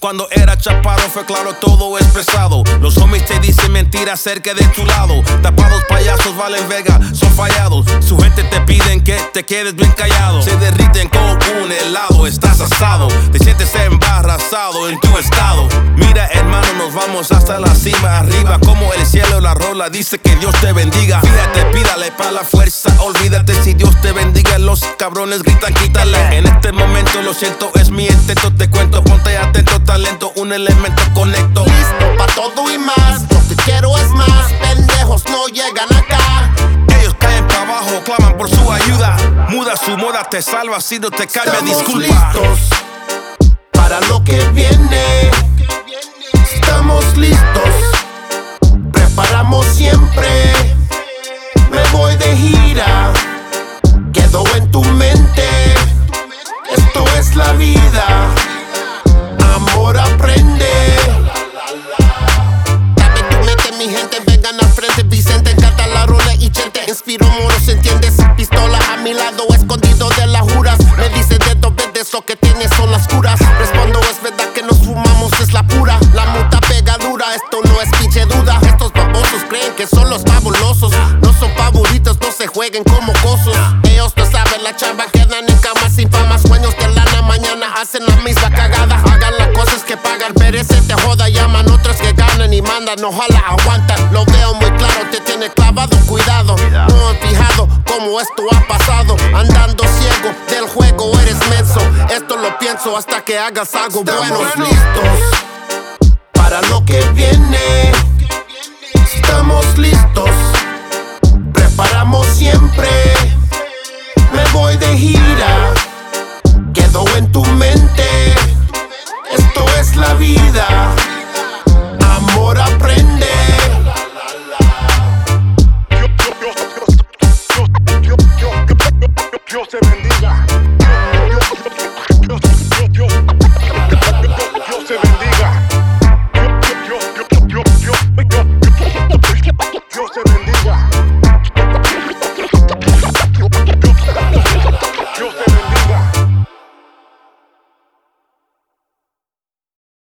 Cuando era chaparro fue claro todo expresado. Los homies te dicen mentiras cerca de tu lado. Tapados payasos valen verga, son fallados. Su gente te piden que te quedes bien callado. Se derriten con un helado, estás asado. Te sientes embarazado en tu estado. Mira hermano, nos vamos hasta la cima. Arriba como el cielo, la rola dice que Dios te bendiga. Fíjate, pídale pa' la fuerza. Olvídate si Dios te bendiga. Los cabrones gritan, quítale. En este momento lo siento, es mi intento. Te cuento, ponte atento, talento, un elemento conecto. Listo pa' todo y más. Lo que quiero es más. Pendejos no llegan acá. Ellos caen pa' abajo, claman por su ayuda. Muda su moda, te salva, si no te cambia, disculpa. Listos para lo que viene. Estamos listos. Preparamos siempre. Me voy de gira. Quedo en tu mente. Esto es la vida. Amor aprende. Dame tu mente, mi gente, vengan al frente. Vicente, encanta la rola y Chente. Inspiro moros, ¿entiendes? Pistola a mi lado, escondido de las juras. Me dice de dos veces lo que tienes son las curas. Respondo, es verdad que nos fumamos, es la pura. La muta pega dura, esto no es pinche duda. Estos babosos creen que son los fabulosos. No son favoritos, no se jueguen como cosos. Ellos no saben la chamba, quedan en cama sin fama. Sueños de lana, mañana hacen la misma cagada. Hagan las cosas que pagan, perece, te joda. Llaman otros que ganan y mandan, ojalá aguantan. Lo veo muy claro, te tiene clavado, cuidado. No he fijado cómo esto ha pasado. Andando ciego del juego, eres menso. Esto lo pienso hasta que hagas algo bueno. Estamos listos para lo que viene. Estamos listos. Preparamos siempre.